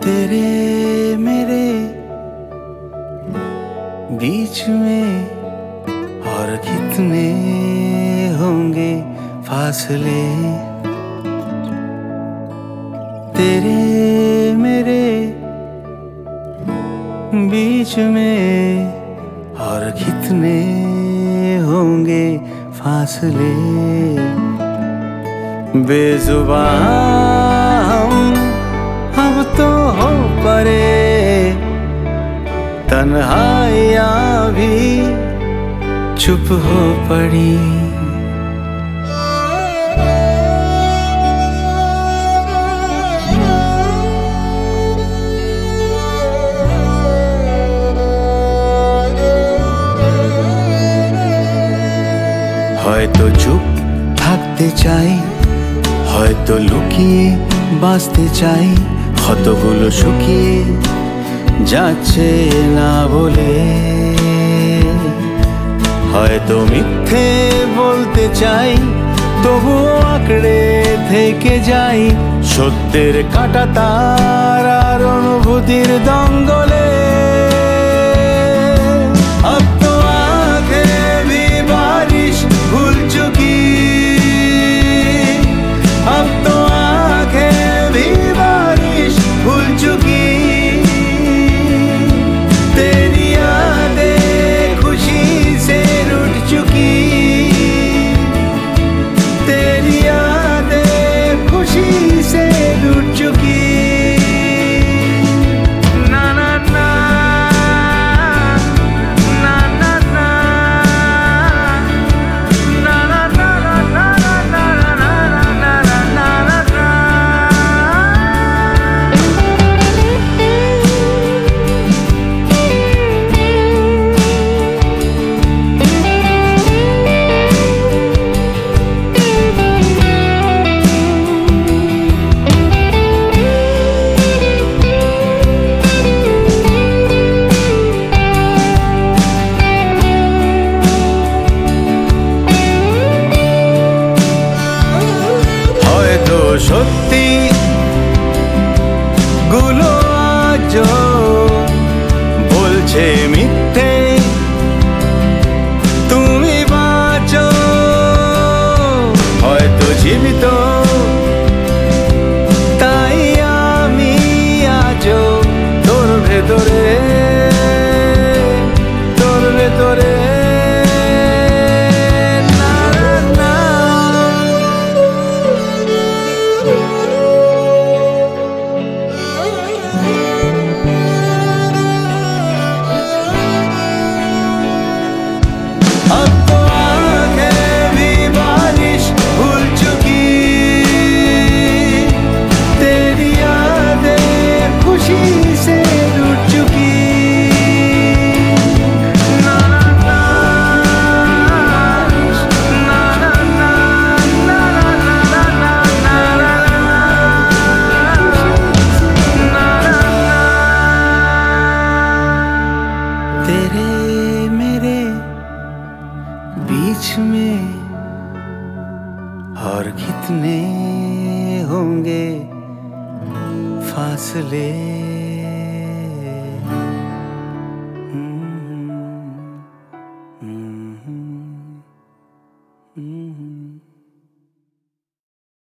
तेरे मेरे बीच में और कितने होंगे फासले। तेरे मेरे बीच में और कितने होंगे फासले। बेजुबान हम तो हो परे, तन्हाइयाँ भी चुप हो पड़ी। হয়তো চুপ থাকতে চাই, হয়তো লুকিয়ে বাঁচতে চাই, ক্ষতগুলো শুকিয়ে যাচ্ছে না বলে। হয়তো মিথ্যে বলতে চাই, তবুও আঁকড়ে থেকে যাই সত্যের কাঁটা তার আর অনুভূতির দঙ্গলে। সত্যি গুলো আজ বলছে মিথ্যে, তুমি বাঁচো হয়তো জীবিত, তাই আমি আজও তোর ভেতরে, তোর ভেতরে। तेरे मेरे बीच में और कितने होंगे फासले। Mm-hmm.